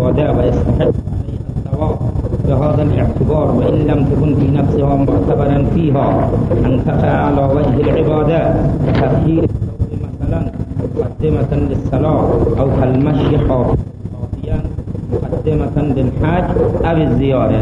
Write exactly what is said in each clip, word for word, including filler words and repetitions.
العبادة ويستحق عليها الثواب بهذا الاعتبار، وإن لم تكن في نفسها معتبرا فيها أن تقع على وجه العبادة كتأخير الصوم مثلا مقدمة للصلاة، أو كالمشي حافيا مقدمة للحج أو الزيارة.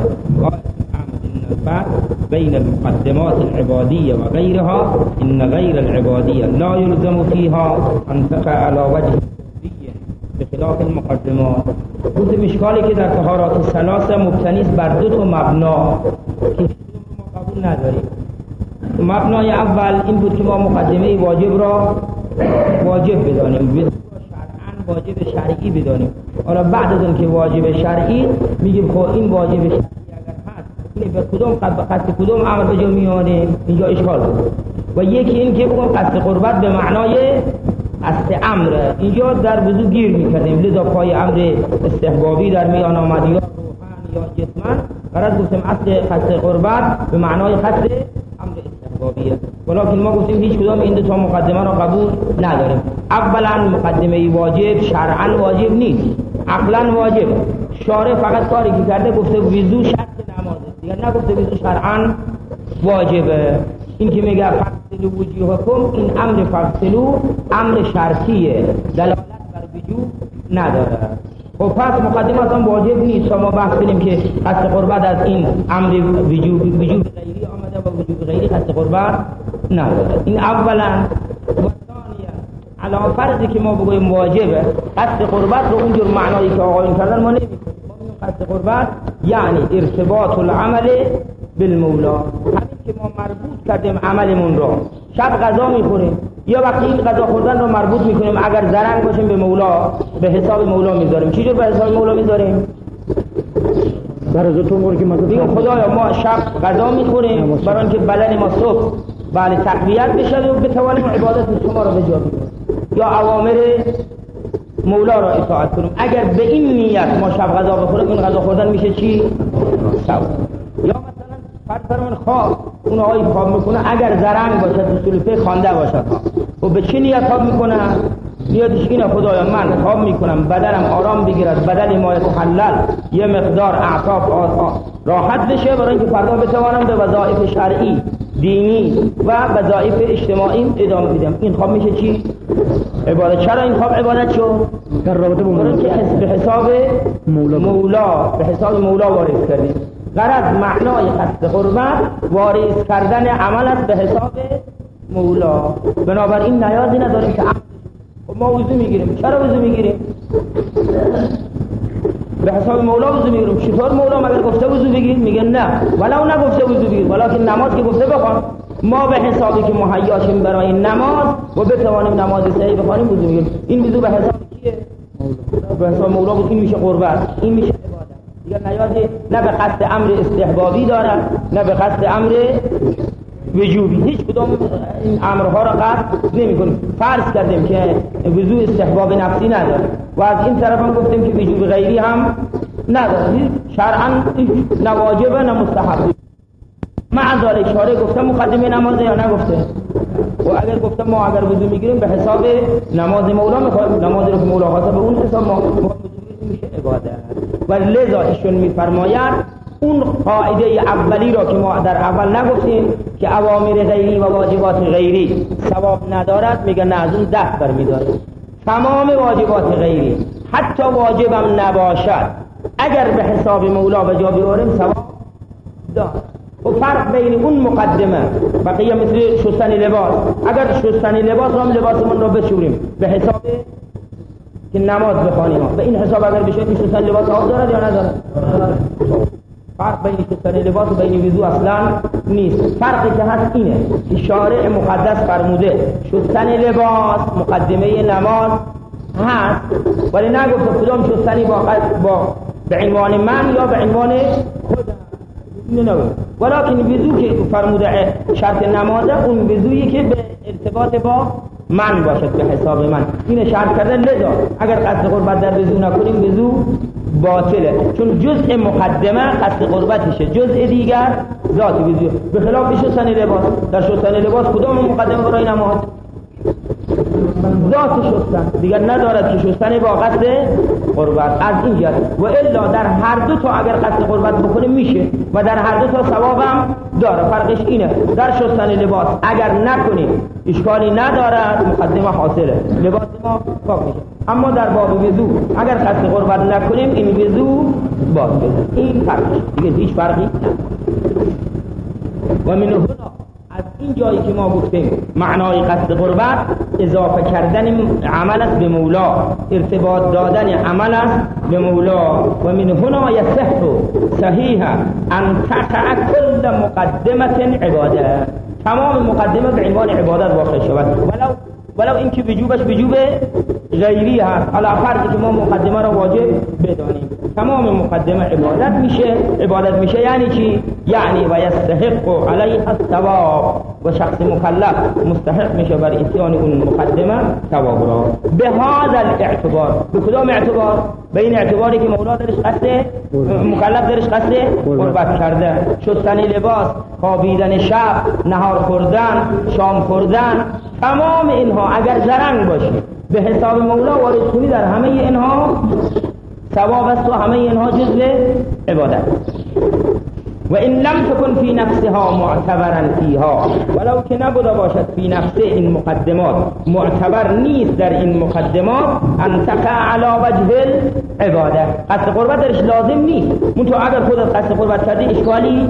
الفرق بين المقدمات العبادية وغيرها إن غير العبادية لا يلزم فيها أن تقع على وجه بخلاف المقدمات. بود مشکالی که در طهارات ثلاثه مبتنی است بر دو تا مبنا که ما قبول نداریم. مبنای اول این بود که ما مقدمه واجب را واجب بدانیم، شرعاً واجب شرعی بدانیم. حالا بعد از اون که واجب شرعی میگیم خب این واجب شرعی اگر هست این به کدوم قصد کدوم امر به جا میانیم، اینجا اشکال بود. و یکی این که بگم قصد قربت به معنای قصد امر، اینجا در وضو گیر میکردیم، لذا پای امر استحبابی در میان آمد یا روحان یا جسمن، برای گفتم اصل قصد قربت به معنای قصد امر استحبابیه. ولیکن ما گفتیم هیچ کدام این دو تا مقدمه را قبول نداریم. اولا مقدمه واجب شرعاً واجب نیست، عقلاً واجب. شارع فقط کاری که کرده گفته وضو شرط نمازه، دیگر نگفته وضو شرعاً واجبه. این که میگه فغسلوا وجوهکم، این امر فغسلوا امر شرطیه، دلالت بر وجوب نداره. خب پس مقدمات هم واجب نیست. ما بحث کنیم که قصد قربت از این امر وجوب وجوب غیری آمده و وجوب غیری قصد قربت نداره. این اولا. و ثانیا علاوه فرضی که ما بگویم واجبه، قصد قربت رو اونجور معنایی که آقایون کردن ما نمی‌کنیم. ما میگیم قصد قربت یعنی ارتباط العمل بالمولا، همین که ما مربوط کردیم عملمون رو. شب غذا میخوریم یا وقتی این غذا خوردن رو مربوط میکنیم، اگر زرنگ باشیم به مولا، به حساب مولا میذاریم. چی جور به حساب مولا میذاریم؟ برای تو مورد که میگم خدایا ما شب غذا میخوریم برای اینکه بدن ما صبح بله تقویت بشه و بتوانیم عبادت شما رو بجا بیاریم یا اوامر مولا را اطاعت کنیم. اگر به این نیت ما شب غذا بخوریم، این غذا خوردن میشه چی؟ ثواب. یا مثلا فرض فرمان خواب، اون آقای خواب میکنه اگر زرنگ باشه تو سلفه خوانده باشه و به چه نیت خواب میکنه؟ نیتش اینه خدایا من خواب میکنم بدنم آرام بگیرد، بدن ما یتحلل، یه مقدار اعصاب راحت بشه برای اینکه فردا بتوانم به وظایف شرعی دینی و وظایف اجتماعی ادامه بدم. این خواب میشه چی؟ عبادت. چرا این خواب عبادت شد؟ در رابطه با مولا، که به حساب مولا, مولا به حساب مولا وارد کردیم. غرض معنای قصد قربت وارد کردن عمل است به حساب مولا. بنابراین نیازی نداریم که ما وضو میگیریم. چرا وضو میگیریم؟ به حساب مولا وضو میگیریم. چطور مولا مگر گفته وضو بگیر؟ میگه نه، ولو نگفته وضو بگیر، ولیکن نماز که گفته بخوان. ما به حسابی که مهیاشیم برای نماز و بتوانیم نماز صحیح بخوانیم وضو میگیریم. این وضو به حساب کیه؟ به حساب مولا بود. این میشه قربت، این میشه عبادت. دیگر نیازی نه به قصد امر استحبابی دارد نه به قصد امر وجوبی. هیچ کدام این امرها را قصد نمی کنیم. فرض کردیم که وضو استحباب نفسی نداره و از این طرف هم گفتیم که وجوب غیری هم نداره. شرعاً نه واجبه نه مستحب. مع ذلك شارع گفته مقدمه نمازه یا نگفته؟ و اگر گفته ما اگر وضو میگیریم به حساب نماز مولا میخوایم، نمازی رو که مولا خواسته به اون حساب ما میشه عبادت. و لذا ایشون میفرماید اون قاعده اولی را که ما در اول نگفتیم که اوامر غیری و واجبات غیری ثواب ندارد، میگه نه از اون دست برمی‌داره. تمام واجبات غیری حتی واجبم نباشد اگر به حساب مولا به جا بیاریم ثواب دارد. و فرق بین اون مقدمه بقیه مثل شستن لباس، اگر شستن لباس را لباسمون را بشوریم به حساب که نماز بخوانیم، به این حساب اگر بشه که شستن لباس آب دارد یا ندارد؟ فرق بین شستن لباس و بین وضو اصلا نیست. فرقی که هست اینه که شارع مقدس فرموده شستن لباس مقدمه نماز هست، ولی نگفته کدام شستنی با با به عنوان من یا به عنوان خود نه. ولیکن وضو که فرموده شرط نمازه اون وضویی که به ارتباط با من باشد به حساب من، این شرط کرده. لذا اگر قصد قربت در وضو نکنیم وضو باطله، چون جزء مقدمه قصد قربتشه، جزء دیگر ذات وضو. به خلاف شستن لباس، در شستن لباس کدام مقدمه برای نماز؟ ذات شستن دیگر ندارد که شستن با قصد قربت از این جهت و الا در هر دو تا اگر قصد قربت بکنه میشه و در هر دو تا ثوابم داره. فرقش اینه در شستن لباس اگر نکنیم اشکالی ندارد، مقدمه حاصله، لباس ما پاک میشه. اما در باب وضو اگر قصد قربت نکنیم این وضو باطل. این فرقش دیگه هیچ فرقی نداره. و من هنا از این جایی که ما گفتیم معنای قصد قربت اضافه کردن عمل است به مولا، ارتباط دادن عمل است به مولا. و من هنا یصح صحیحا ان تقع کل مقدمه عباده، تمام مقدمه به عنوان عبادت واقع شود، ولو ولو اینکه وجوبش وجوب غیری هست، علی فرض که ما مقدمه را واجب بدانیم. تمام مقدمه عبادت میشه. عبادت میشه یعنی چی؟ یعنی و یستحق علیه الثواب، و شخص مکلف مستحق میشه بر اتیان اون مقدمه ثواب را. به هذا الاعتبار، به کدام اعتبار؟ به این اعتباری که مولا درش قصد مکلف درش قصد قربت کرده، شستن لباس، خوابیدن شب، نهار خوردن، شام خوردن، تمام اینها اگر زرنگ باشه به حساب مولا وارد کنی در همه اینها ثواب است و همه اینها جزء عبادت. و این لم تکن فی نفسها معتبرا فیها، ولو که نبوده باشد فی نفس این مقدمات، معتبر نیست در این مقدمات، ان تقع علی وجه العباده، قصد قربت درش لازم نیست. منتها اگر خودت قصد قربت کردی اشکالی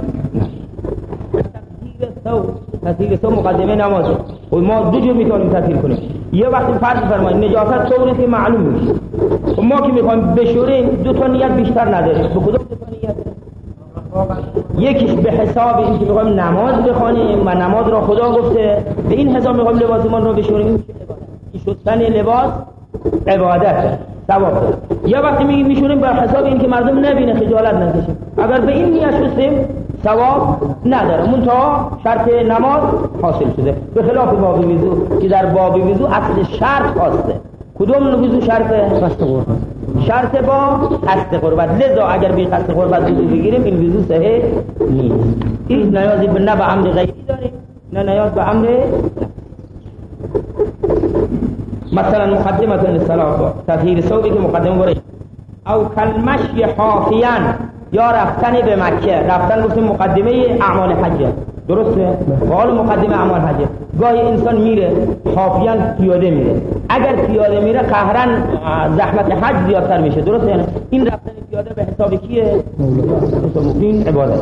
تطهیر سو مقدمه نماز و ما دو جور میتونیم تطهیر کنیم. یه وقتی فرض فرمایید نجاست طوری که معلوم میشه، و ما که میخوایم بشوریم دو تا نیت بیشتر نداریم. به کدوم دو تا نیت؟ یکیش به حساب این که میخوایم نماز بخوانیم و نماز را خدا گفته، به این حساب میخوایم لباسمان رو بشوریم، این شستن لباس عبادت ثواب داره. یا وقتی میگیم میشوریم بر حساب این که مردم نبینه خجالت نکشیم، اگر به این نیت شستیم ثواب نداره، منتها شرط نماز حاصل شده. به خلاف باب وضو که در باب وضو اصل شرط هسته. کدوم وضو شرطه؟ قصد قربت. شرط با قصد قربت. لذا اگر بی قصد قربت وضو بگیریم این وضو صحیح نیست. هیچ نیازی به نه به امر غیری داریم نه نیاز به امر. مثلا مقدمه للصلاه، تطهیر ثوبی که مقدمه برای، او کلمشی حافیان، یا رفتن به مکه. رفتن گفتیم مقدمه اعمال حج، درسته؟ قال مقدمه اعمال حج. گاهی انسان میره حافیان پیاده میره، اگر پیاده میره قهرن زحمت حج زیادتر میشه، درسته؟ یعنی این رفتن پیاده به حساب کیه؟ این عبادت.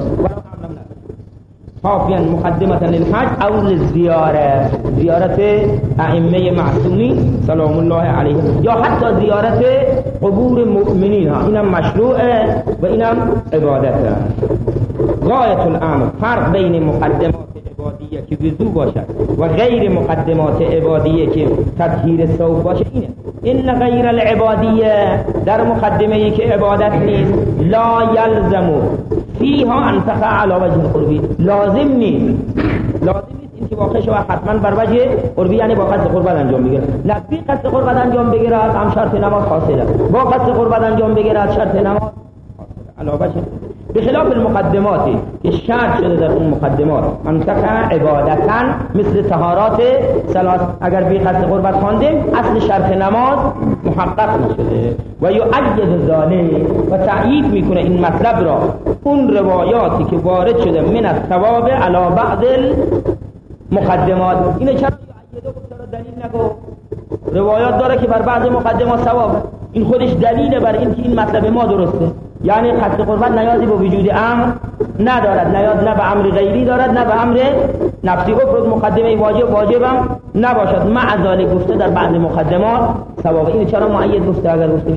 حافیان مقدمه للحج او للزیاره، زیارت ائمه معصومین سلام الله علیهم، یا حتی زیارت قبور مؤمنین ها، اینم مشروعه و اینم عبادته. غایت الامر، فرق بین مقدمات عبادیه که وضو باشد و غیر مقدمات عبادیه که تطهیر ثوب باشه اینه. این غیر العبادیه در مقدمه ای که عبادت نیست، لا یلزم فیها ان تقع علی وجه القربی، لازم نیست، لازم نیست این که واقع شود حتما بر وجه قربی، یعنی با قصد قربت انجام بگیرد. نه بی قصد قربت انجام بگیرد هم شرط نماز حاصله، با قصد قربت انجام بگیرد شرط نماز حاصله علی وجه. بخلاف المقدماتی که شرط شده در اون مقدمات ان تقع عبادتن، مثل طهارات ثلاث، اگر بی قصد قربت خواندیم اصل شرط نماز محقق نشده. و یؤید ذالک، و تأیید میکنه این مطلب را اون روایاتی که وارد شده من الثواب علی بعض المقدمات. اینه چرا یؤید و چرا دلیل نگو؟ روایات داره که بر بعض مقدمات ثواب، این خودش دلیل بر این که این مطلب ما درسته. یعنی قصد قربت نیازی به وجود امر ندارد، نیاز نه به امر غیری دارد نه به امر نفسی. افرض مقدمه واجب واجبم نباشد، مع ذلک گفته در بعض مقدمات ثواب. این چرا معید گفته؟ اگر گفته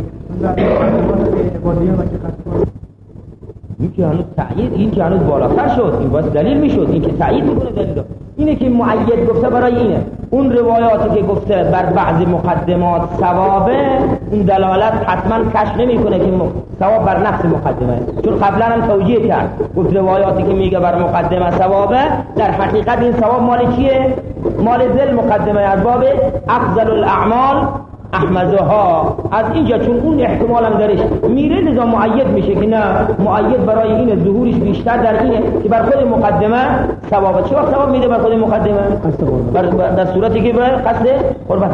این که هنوز تأیید، این که هنوز بالاتر شد، این باید دلیل میشد، این که تأیید میکنه دلیل. اینه که معید گفته برای اینه. اون روایاتی که گفته بر بعض مقدمات ثوابه، اون دلالت حتما کشف نمیکنه که ثواب بر نفس مقدمه، چون قبلا هم توجیه کرد، گفت روایاتی که میگه بر مقدمه ثوابه در حقیقت این ثواب مال کیه؟ مال ذل مقدمه، از باب افضل الاعمال احمدها از اینجا، چون اون احتمال هم درش میره لذا معید میشه که نه، معید برای این ظهورش بیشتر در اینه که بر خود مقدمه ثواب. چه وقت ثواب میده بر خود مقدمه؟ در صورتی که بر قصد قربت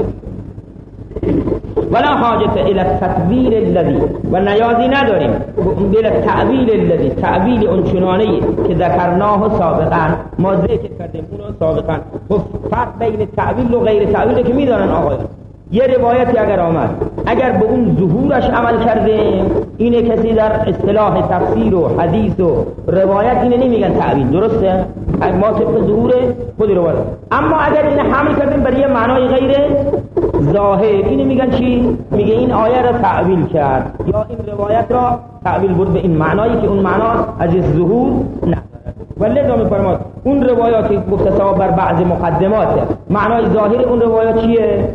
ولا حاجت الى التطویل الذی، و نیازی نداریم الى التعویل الذی، تعویل اون چنانه‌ای که ذکرناه سابقا، ما ذکر کردیم اون سابقا. خب فرق بین تعویل و غیر تعویل که میدونن آقایان. یه روایتی اگر آمد اگر به اون ظهورش عمل کردیم، اینه کسی در اصطلاح تفسیر و حدیث و روایت اینه نمیگن تعویل، درسته؟ ما طبق ظهور خود روایت. اما اگر اینه حمل کردیم برای یه معنای غیر ظاهر، اینه میگن چی؟ میگه این آیه را تعویل کرد یا این روایت را تعویل برد به این معنایی که اون معنا از ظهور نداره. ولذا میفرماد اون روایاتی گفته ثواب بر بعض مقدمات، معنای ظاهر اون روایات چیه؟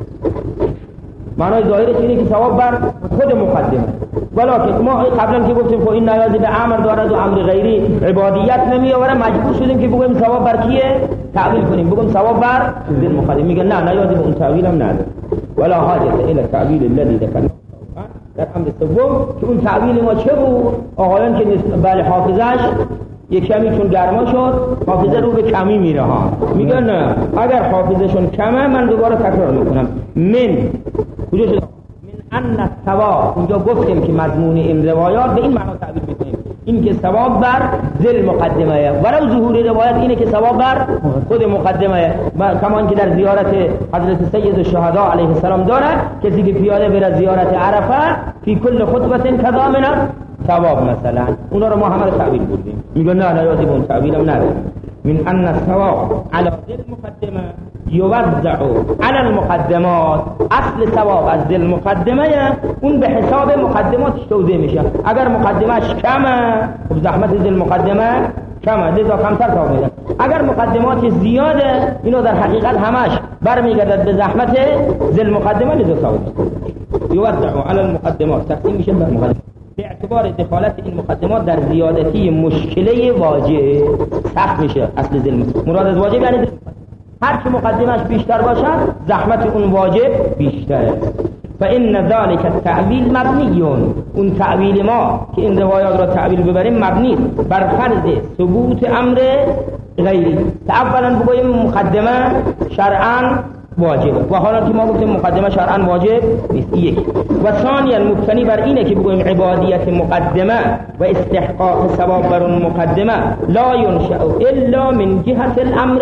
معنای ظاهرش اینه که ثواب بر خود مقدمه. ولکن ما قبلا که گفتیم خب این نیازی به امر دارد و امر غیری عبادیت نمیآوره، مجبور شدیم که بگویم ثواب بر کیه؟ تعویل کنیم، بگویم ثواب بر ذل مقدمه. میگن نه، نیازی به اون تعویل هم نداره. ولا حاجت الی التعویل الذی ذکرنا. در امر سوم که اون تعویل ما چه بود؟ آقایان که بله حافظش یک کمی چون گرما شد حافظه رو به کمی میره ها، میگن نه اگر حافظشون کمه من دوباره تکرار میکنم. من کجا شد؟ من ان الثواب، اونجا گفتیم که مضمون این روایات به این معنا تعبیر میکنیم، این که ثواب بر ذل مقدمه، ولو ظهور روایت اینه که ثواب بر خود مقدمه. کما اینکه در زیارت حضرت سید الشهدا علیه السلام دارد کسی که پیاده بره زیارت عرفه فی کل خطبه کذا من ثواب مثلا، اونا رو ما همه رو تعبیر بردیم. میگن نه نیازی به اون تعبیر هم نداره. من ان الثواب علی ذل مقدمه یوزع علی المقدمات، اصل ثواب از ذل مقدمه اون به حساب مقدماتش توزیع میشه. اگر مقدمهش کمه خب زحمت ذل مقدمه کمه، لذا کمتر ثواب میده. اگر مقدماتش زیاده اینو در حقیقت همش برمیگردد به زحمت ذل مقدمه، لذا ثواب میده. یوزع علی المقدمات، تقسیم میشه بر مقدمات به اعتبار دخالت این مقدمات در زیادتی مشکله واجب سخت میشه. اصل ذل مراد از واجب یعنی هر که مقدمش بیشتر باشد زحمت اون واجب بیشتره. فإن ذلك التعویل مبنی، اون تعویل ما که این روایات را تعویل ببریم مبنی بر فرض ثبوت امر غیری. اولا بگویم مقدمه شرعاً واجبه و حالا که ما گفتیم مقدمه شرعاً واجب نیست، یک. و ثانیاً مبتنی بر اینه که بگویم عبادیت مقدمه و استحقاق ثواب بر اون مقدمه لا ينشأ الا من جهت الامر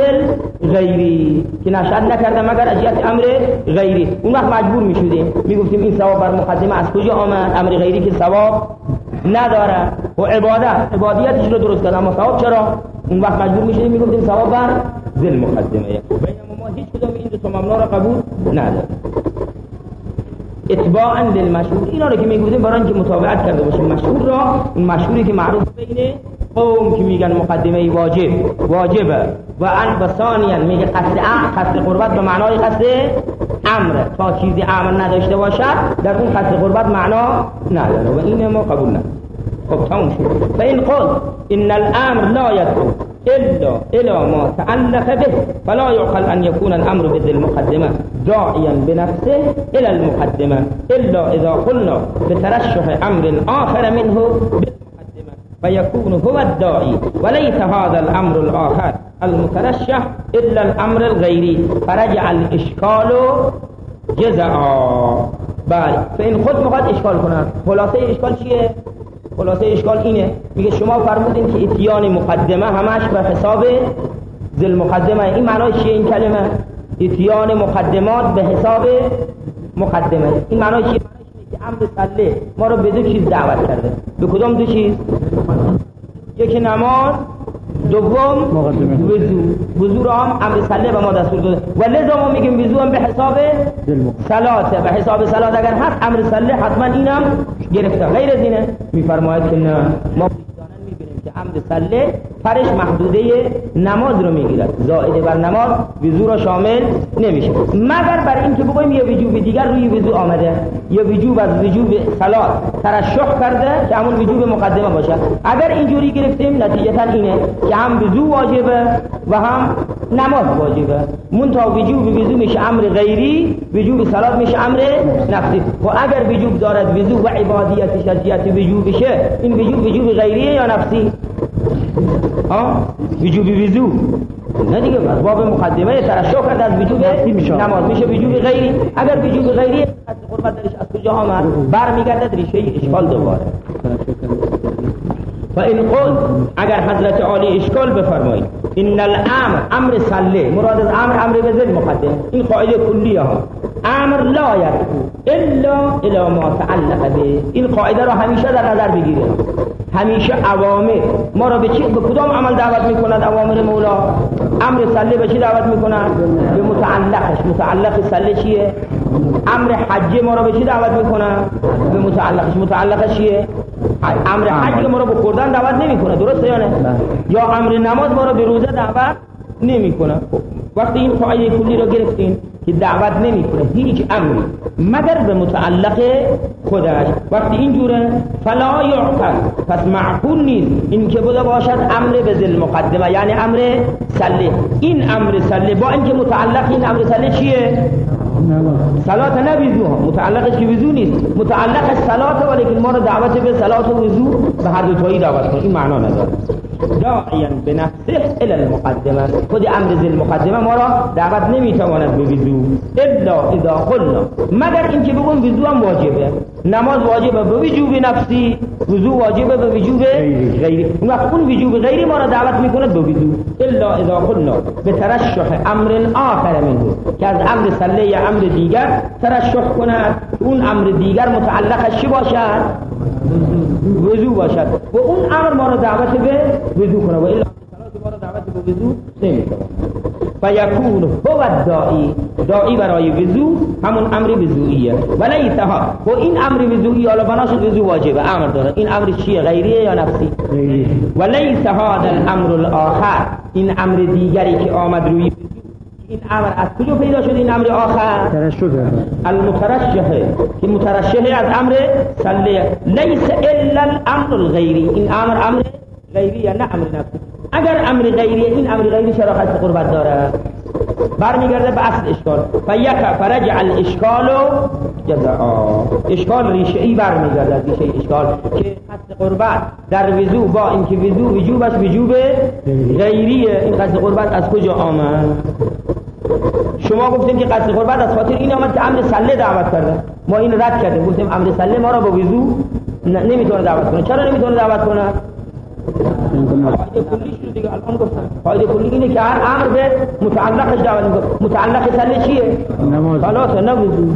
غیری، که نشأت نکرده مگر از جهت امر غیری. اون وقت مجبور میشدیم میگفتیم این ثواب بر مقدمه از کجا آمد؟ امر غیری که ثواب نداره و عبادت عبادیتش رو درست کرد اما ثواب چرا؟ اون وقت مجبور میشدیم میگفتیم ثواب بر ذل مقدمه. هیچ کدوم این دو تا ممنوع را قبول نداره. اتباعا للمشهور، اینا رو که میگفتیم برای اینکه متابعت کرده باشیم مشهور را، اون مشهوری که معروف بین قوم که میگن مقدمه واجب واجبه و ان و ثانیا میگه قصد امر، قصد قربت به معنای قصد امر، تا چیزی امر نداشته باشد در اون قصد قربت معنا نداره و این ما قبول نداره. خب تموم شد. فإن قل ان الامر لا يدعو الا الى ما تعلق به فلا يعقل ان يكون الامر بذل المقدمه داعيا بنفسه الى المقدمه الا اذا قلنا بترشح امر اخر منه بالمقدمه فيكون هو الداعي وليس هذا الامر الاخر المترشح الا الامر الغيري فرجع الاشكال جزاء. بله فإن خود میخواد اشکال کنه، خلاصه اشکال چیه؟ خلاصه اشکال اینه، میگه شما فرمودین که اتیان مقدمه همش به حساب ذل مقدمه. این معنای چیه این کلمه؟ اتیان مقدمات به حساب مقدمه. این معنای چیه؟ معنای که امر صله ما رو به دو چیز دعوت کرده. به کدام دو چیز؟ یکی نماز، دوم وضو. وضو رو هم امر صله به ما دستور داده و لذا ما میگیم وضو هم به حساب صلاته. به حساب صلات اگر هست امر صله حتما اینم گرفته. غیر از اینه میفرماید که نه، ما دانن میبینیم که امر صله فرش محدوده نماز رو میگیرد، زائد بر نماز وضو را شامل نمیشه، مگر بر این که بگویم یه وجوب دیگر روی وضو آمده، یه وجوب از وجوب صلات ترشح کرده که همون وجوب مقدمه باشه. اگر اینجوری گرفتیم نتیجتا اینه که هم وضو واجبه و هم نماز واجبه، منتها وجوب وضو میشه امر غیری، وجوب صلات میشه امر نفسی. و اگر وجوب دارد وضو و عبادیت شرعیت وجوب شه، این وجوب وجوب غیریه یا نفسی؟ ها وجوب وضو نه دیگه، باب مقدمه ترشح کرده از وجوب نماز میشه وجوب غیری. اگر وجوب غیری از قربت درش از کجا آمد؟ برمیگردد ریشه اشکال دوباره. و این قول اگر حضرت عالی اشکال بفرمایید ان الامر امر صله، مراد از امر امر به ذل مقدم، این قاعده کلیه ها، امر لا یدخل الا الی ما تعلق به. این قاعده را همیشه در نظر بگیرید، همیشه اوامر ما را به چی، به کدام عمل دعوت میکند؟ اوامر مولا امر صله به چی دعوت میکند؟ به متعلقش. متعلق صله چیه؟ امر حج ما را به چی دعوت میکند؟ به متعلقش. متعلقش چیه؟ امر حج ما را به خوردن دعوت نمیکنه، درسته یا نه؟ یا امر نماز ما را به روزه دعوت نمیکنه. وقتی این قاعده کلی را گرفتین که دعوت نمیکنه هیچ امری مگر به متعلق خودش، وقتی اینجوره فلا یعقل، پس معقول نیست این که بوده باشد امر به ذل مقدمه، یعنی امر صله. این امر صله با اینکه متعلق این امر صله چیه؟ صلات نه وضو، متعلقش که وضو نیست، متعلقش صلات، ولیکن ما رو دعوت به صلات و وضو به هر دو تایی دعوت کنه، این معنا نداره. داعیا به نفسه الی المقدمه، خود امر ذل مقدمه ما را دعوت نمیتواند به وضو الا اذا قلنا، مگر اینکه بگم وضو هم واجبه، نماز واجبه به وجوب نفسی، وضو واجبه به وجوب غیری. اون وقت اون وجوب غیری ما را دعوت میکند به وضو الا اذا قلنا به ترشح امر آخر منه، که از امر صله یا امر دیگر ترشح کند، اون امر دیگر متعلقش چی باشد؟ وضو باشد و اون امر ما را دعوت به وضو کنه، و الا صلات ما را دعوت به وضو نمیکنه. فیکون هو الداعی، داعی برای وضو همون امر وضوئیه، ولیسها، و این امر وضوئی حالا بنا شد وضو واجبه، امر داره، این امر چیه؟ غیریه یا نفسی؟ ولیس هذا الامر الاخر، این امر دیگری که آمد روی این امر از کجا پیدا شد؟ این امر آخر ترشح المترشحه، که مترشحه از امر صله، لیس الا الامر الغیری، این امر امر غیری یا نه امر نفسی. اگر امر غیری، این امر غیری چرا خاص قربت داره؟ برمیگرده به اصل اشکال، فیک فرجع الاشکال جزاء، اشکال ریشه ای برمیگرده، ریشه اشکال که قصد قربت در وضو با اینکه وضو وجوبش وجوب غیریه، این قصد قربت از کجا آمد؟ شما گفتیم که قصد قربت از خاطر این آمد که امر صله دعوت کرده، ما این رد کردیم، گفتیم امر صله ما را با وضو نمیتونه دعوت کنه. چرا نمیتونه دعوت کنه؟ قاعده کلیش رو دیگه الان گفتم، قاعده کلی اینه که هر امر به متعلقش دعوت میکنه. متعلق صله چیه؟ نماز. صلات نه وضو.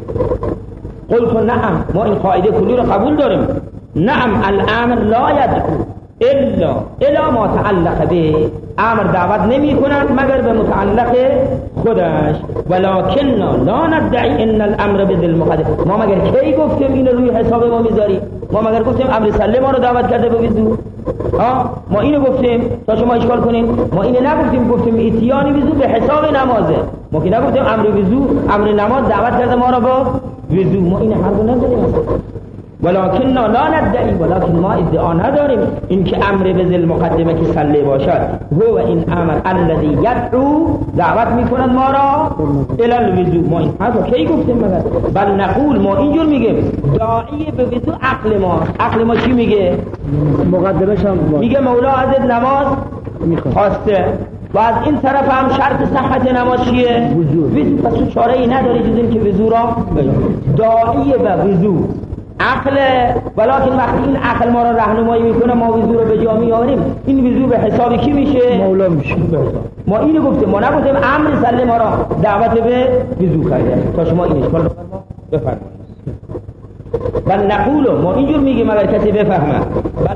قلت نعم، ما این قاعده کلی رو قبول داریم. نعم الامر لا يدعو الا الا ما تعلق به، امر دعوت نمی کند مگر به متعلق خودش. ولكن لا ندعی ان الامر بذل مقدم، ما مگر کی گفتیم این روی حساب ما میذاری؟ ما مگر گفتیم امر صله ما رو دعوت کرده به وضو؟ ها ما اینو گفتیم تا شما اشکال کنین؟ ما اینو نگفتیم، گفتیم اتیان وضو به حساب نمازه، ما که نگفتیم امر وضو امر نماز دعوت کرده ما رو با وضو، ما این حرفو نداریم. ولكن لا ندعی، ولكن ما ادعا نداریم این که امر به ذل مقدمه که صله باشد، هو این امر الذي يدعو، دعوت میکند ما را الی الوضو. ما این حرفو کی گفتیم؟ مگر بل نقول، ما اینجور میگیم داعی به وضو عقل ما، عقل ما چی میگه؟ مقدمش هم میگه مولا ازت نماز خواسته و از این طرف هم شرط صحت نماز چیه؟ وضو. پس تو چاره ای نداری جز این که وضو را داعی به وضو عقل، ولکن وقتی این عقل ما را راهنمایی میکنه ما وضو رو به جا میاریم، این وضو به حساب کی میشه؟ مولا میشه. ما اینو گفتیم، ما نگفتیم امر صله ما را دعوت به وضو کرده. تا شما این اشکال بفرمایید. بل نقول، ما اینجور میگیم اگر کسی بفهمه، بل نقول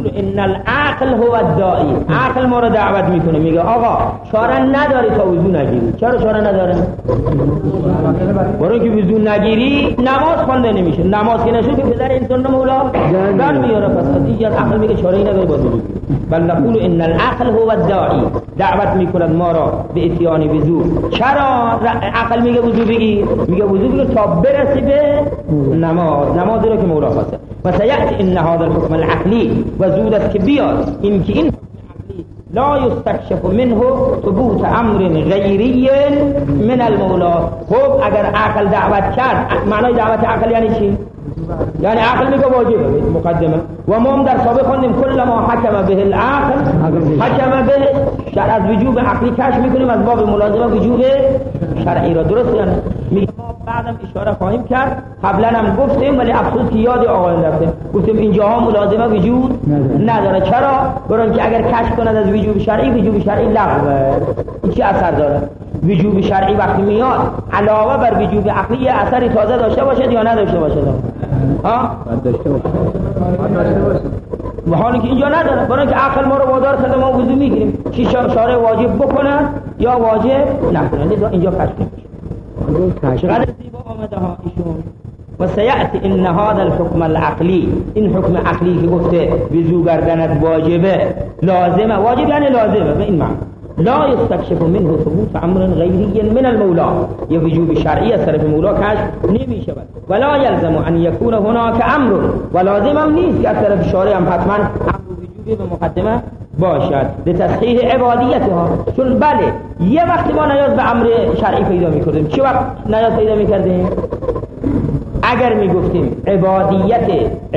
نقول ان العقل هو الداعی، عقل ما رو دعوت میکنه، میگه آقا چاره نداری تا وضو نگیری. چرا چاره نداره؟ برای که وضو نگیری نماز خوانده نمیشه، نماز که نشه که پدر این سنت مولا در میاره. پس از اینجا عقل میگه چاره ای نداری با وضو. بل نقول ان العقل هو الداعی، دعوت میکند ما را به اتیان وضو. چرا عقل میگه وضو بگیر؟ میگه وضو بگیر تا برسی به نماز، نمازی رو که مولا خواسته. و سیأتی ان هذا الحكم العقلی، و زود است که بیاد این که این لا يستكشف منه ثبوت امر غیری من المولا. خب اگر عقل دعوت کرد، معنای دعوت عقل یعنی چی؟ یعنی عقل میگه واجبه مقدمه، و ما هم در سابق خوندیم کل ما حکم به العقل حکم به شرع. از وجوب عقلی کشف میکنیم از باب ملازمه وجوب شرعی را. درست یعنی میگه ما بعدم اشاره خواهیم کرد، قبلا هم گفتیم ولی افسوس که یاد آقایان رفته، گفتیم اینجاها ملازمه وجود نداره. چرا؟ برای اینکه اگر کشف کند از وجوب شرعی، وجوب شرعی لغوه. این چی اثر داره؟ وجوب شرعی وقتی میاد علاوه بر وجوب عقلی یه اثری تازه داشته باشد یا نداشته باشد؟ ها؟ داشته باشه. و حالی که اینجا نداره، برای اینکه عقل ما رو وادار کرده ما وضو میگیریم، چی شارع واجب بکنه یا واجب نکنه. اینجا کشف میشه. چقدر زیبا آمده ها ایشون. و سیأتی ان هذا الحكم العقلی، این حکم عقلی که گفته وضو کردن واجبه، لازمه. واجب یعنی لازمه به این معنی. لا يستكشف منه ثبوت امر غیری من المولا، یه وجوب شرعی از طرف مولا کشف نمی شود. ولا يلزم ان يكون هناك امر، و لازم هم نیست که از طرف شارع هم حتما امر وجوبی به مقدمه باشد لتصحیح عبادیتها. چون بله یه وقتی ما نیاز به امر شرعی پیدا می‌کردیم. چه وقت نیاز پیدا می‌کردیم؟ اگر میگفتیم عبادیت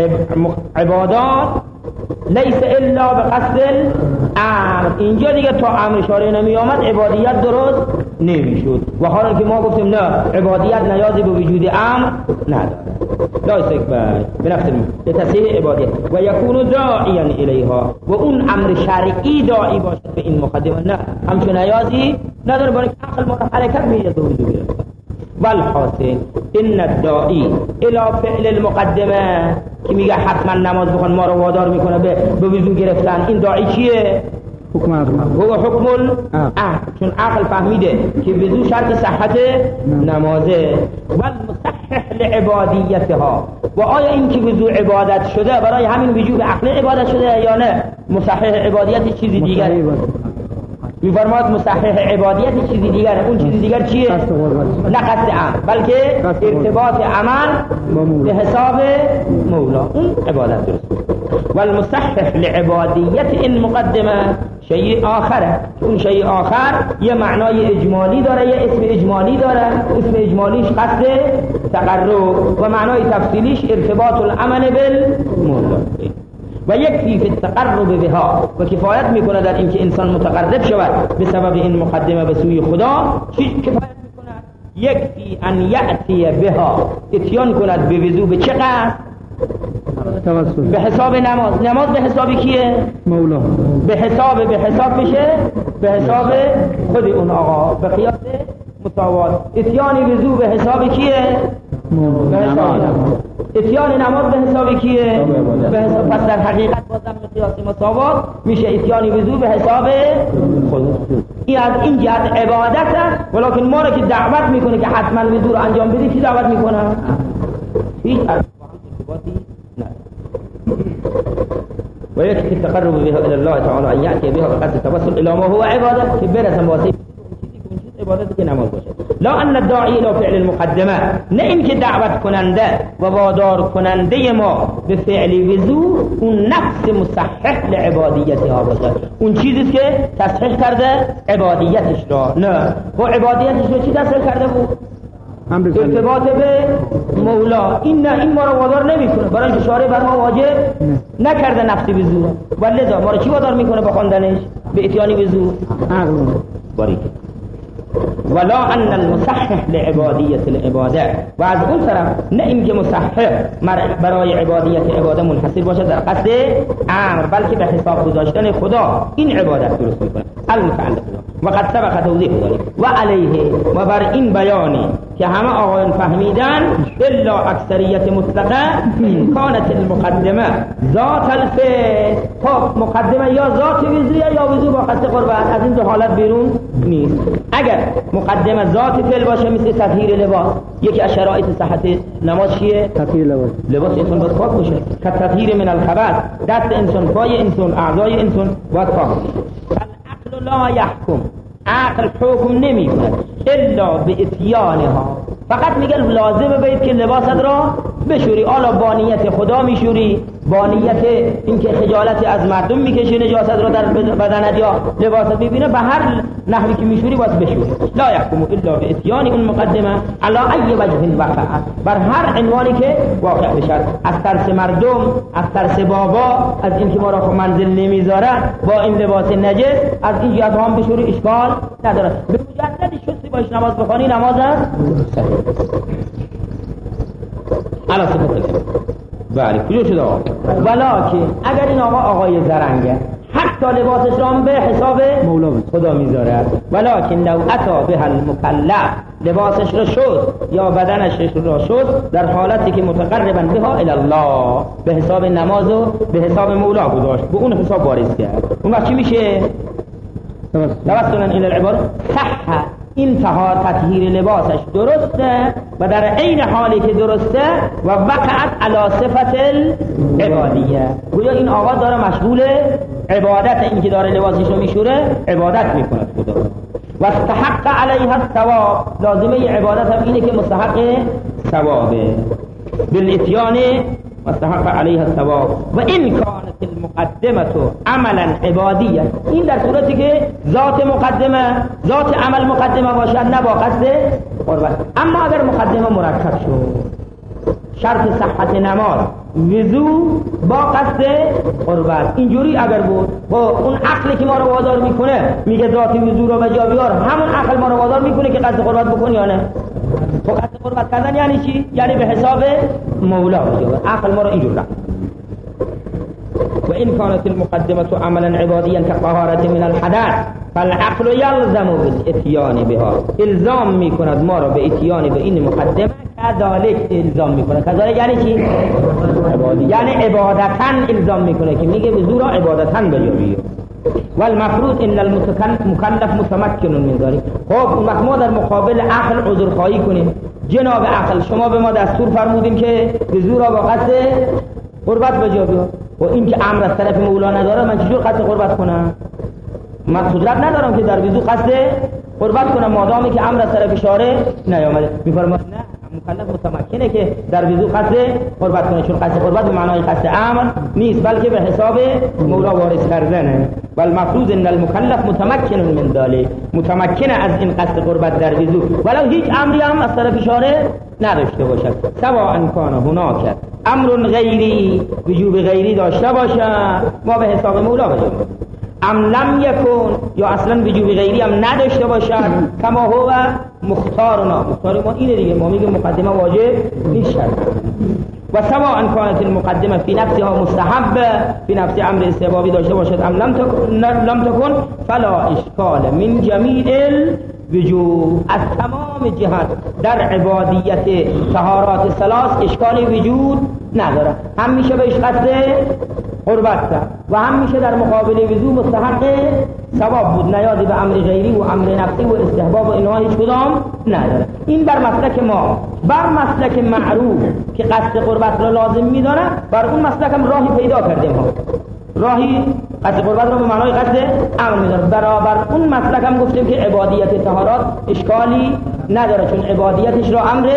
عبادات لیس الا به قصد امر، اینجا دیگه تا امر شارع نمی آمد عبادیت درست نمیشد. و حالا که ما گفتیم نه، عبادیت نیازی به وجود امر نداره، لا استکبر به نفس به تصحیح عبادیت و یکون داعیا الیها، و اون امر شرعی داعی باشد به این مقدمه. نه همچون نیازی نداره، برای عقل ما حرکت میده به وجود گرفت. والحاصل ان الداعی الى فعل المقدمه، که میگه حتما نماز بخون ما رو وادار میکنه به به وضو گرفتن، این داعی چیه؟ حکم عقل. هو حکم العقل، چون عقل فهمیده که وضو شرط صحت نمازه. والمصحح لعبادیتها، و آیا این که وضو عبادت شده برای همین وجوب عقلی عبادت شده یا نه مصحح عبادیت چیزی دیگره؟ می‌فرماید مصحح عبادیت چیزی دیگره. اون چیزی دیگر چیه؟ نه قصد عمل، بلکه ارتباط عمل به حساب مولا، اون عبادت درست. والمصحح لعبادیت این مقدمه شیء آخره، اون شیء آخر یه معنای اجمالی داره، یه اسم اجمالی داره. اسم اجمالیش قصد تقرب و معنای تفصیلیش ارتباط العمل بالمولا. و یکفی فی التقرب بها، و کفایت میکنه در اینکه انسان متقرب شود به سبب این مقدمه به سوی خدا. چی کفایت میکنه؟ یکفی ان یأتی بها، اتیان کند به وضو. به چه قصد؟ به حساب نماز. نماز به حساب کیه؟ مولا. به حساب به حساب میشه به حساب خود اون آقا، به قیاس مساوات. اتیان وضو به حساب کیه؟ به حساب نماز. اتیان نماز به حساب کیه؟ به حساب. پس در حقیقت بازم قیاس مساوات میشه اتیان وضو به حساب خود. این از این جهت عبادت است، ولکن ما را که دعوت میکنه که حتما وضو رو انجام بدی، کی دعوت میکنه؟ هیچ ارتباطی نداره. و یکفی التقرب بها الى الله تعالی ان یأتی بها بقصد التوسل الى ما هو عبادت، که برسم واسه عبادت که نماز باشه. لا ان الداعی الى فعل المقدمه، نه این که دعوت کننده و وادار کننده ما به فعل وضو اون نفس مصحح لعبادیتها باشه، اون چیزی که تصحیح کرده عبادیتش را. نه، و عبادیتش رو چی تصحیح کرده بود؟ ارتباط به مولا. این نه، این ما رو وادار نمیکنه، برای اینکه شارع بر ما واجب نکرده نفس وضو، ولذا ما رو چی وادار میکنه به خواندنش؟ به اتیان وضو. باریک. ولا ان المصحح لعبادیت العباده، و از اون طرف نه اینکه مصحح برای عبادیت عباده منحصر باشه در قصد امر، بلکه به حساب گذاشتن خدا این عبادت درست میکنه. المتعلق و قد سبق توضیح ذلك و علیه و بر این بیانی که همه آقایان فهمیدن الا اکثریت مطلقه این کانت المقدمه ذات الفعل. خب مقدمه یا ذات وضویه یا وضو با قصد قربت، از این دو حالت بیرون نیست. اگر مقدمه ذات فعل باشه مثل تطهیر لباس، یکی از شرایط صحت نماز چیه؟ تطهیر لباس. لباس انسان باید پاک باشه، که تطهیر من الخبث، دست انسان، پای انسان، اعضای انسان باید پاک باشه. العقل لا يحكم، عقل حکم نمی کند الا به اتیانها، فقط میگه لازمه باید که لباست را بشوری. آلا با نیت خدا میشوری، با نیت اینکه خجالت از مردم میکشی نجاست را در بدنت یا لباست ببینه، به هر نحوی که میشوری باید بشوری. لا يحكم الا به اتیان اون مقدمه علی ای وجه وقع، بر هر عنوانی که واقع بشد، از ترس مردم، از ترس بابا، از اینکه ما را خب منزل نمیذاره با این لباس نجس، از این جهت هم بشوری اشکال نداره. به مجردی شستی باش نماز بخوانی نماز است علا صفت. بله کجا شده آقا؟ ولیکن اگر این آقا آقای زرنگه حتی لباسش را به حساب مولا خدا میذاره، ولیکن لو اتا به المکلف، لباسش را شد یا بدنش را شد در حالتی که متقربا بها الی الله، به حساب نماز و به حساب مولا گذاشت، به اون حساب وارد کرد، اون وقت چی میشه؟ توسلا الی العباد صح. این تهار تطهیر لباسش درسته و در عین حالی که درسته و وقعت علی صفت العبادیه، گویا این آقا داره مشغول عبادت، این که داره لباسش رو میشوره عبادت میکنه خدا و استحق علیها الثواب. لازمه عبادت هم اینه که مستحق ثوابه، بالاتیان واستحق علیها الثواب. و این کانت المقدمه عملا عبادیه، این در صورتی که ذات مقدمه ذات عمل مقدمه باشد نه با قصد قربت. اما اگر مقدمه مرکب شد، شرط صحت نماز وضو با قصد قربت، اینجوری اگر بود با اون عقلی که ما رو وادار میکنه میگه ذات وضو رو به جا بیار، همون عقل ما رو وادار میکنه که قصد قربت بکنی یا نه؟ تو قصد قربت کردن یعنی چی؟ یعنی به حساب مولا بجا. عقل ما رو اینجور رفت. و این کانت المقدمه عملا عبادیا كطهارة من الحدث فالعقل يلزم بالاتيان بها، الزام میکند ما را به اتیان به این مقدمه، کذالک الزام میکنه. کذالک یعنی چی؟ یعنی عبادتاً الزام میکنه که میگه وضو را عبادتاً بجوری. والمفروض ان المكلف متمكن من ذلك. خب اون وقت ما در مقابل عقل عذرخواهی کنیم، جناب عقل شما به ما دستور فرمودین که وضو را با قصد قربت بجا بیار، و این که امر از طرف مولا نداره، من چجور قصد قربت کنم؟ من قدرت ندارم که در وضو قصد قربت کنم مادامی که امر از طرف شارع نیامده. میفرماید نه، مکلف متمکنه که در وضو قصد قربت کنه، چون قصد قربت به معنای قصد امر نیست بلکه به حساب مولا وارث کردنه. بل مفروض ان المکلف متمکن من ذلك، متمکنه از این قصد قربت در وضو ولو هیچ امری هم از طرف شارع نداشته باشد. سواء کان هناک امر غیری، وجوب غیری داشته باشه ما به حساب مولا بجویم، ام لم یکن، یا اصلا وجوب غیری هم نداشته باشد، کما هو مختارنا، مختار ما اینه دیگه، ما میگیم مقدمه واجب نیست شرط. و سواء کانت المقدمه فی نفسها مستحب، فی نفس امر استحبابی داشته باشد، ام لم تکن لم تکن فلا اشکال من جمیع وجوب، از تمام جهت در عبادیت طهارات ثلاث اشکالی وجود نداره، هم میشه بهش قصد قربت کرد و هم میشه در مقابل وضو مستحق ثواب بود، نیازی به امر غیری و امر نفسی و استحباب و اینها هیچ کدام نداره. این بر مسلک ما، بر مسلک معروف که قصد قربت را لازم میدانه، بر اون مسلک هم راهی پیدا کردیم ها، راهی قصد قربت را به معنای قصد امر میدانه. برابر اون مسلک هم گفتیم که عبادیت طهارات اشکالی نداره، چون عبادیتش را امر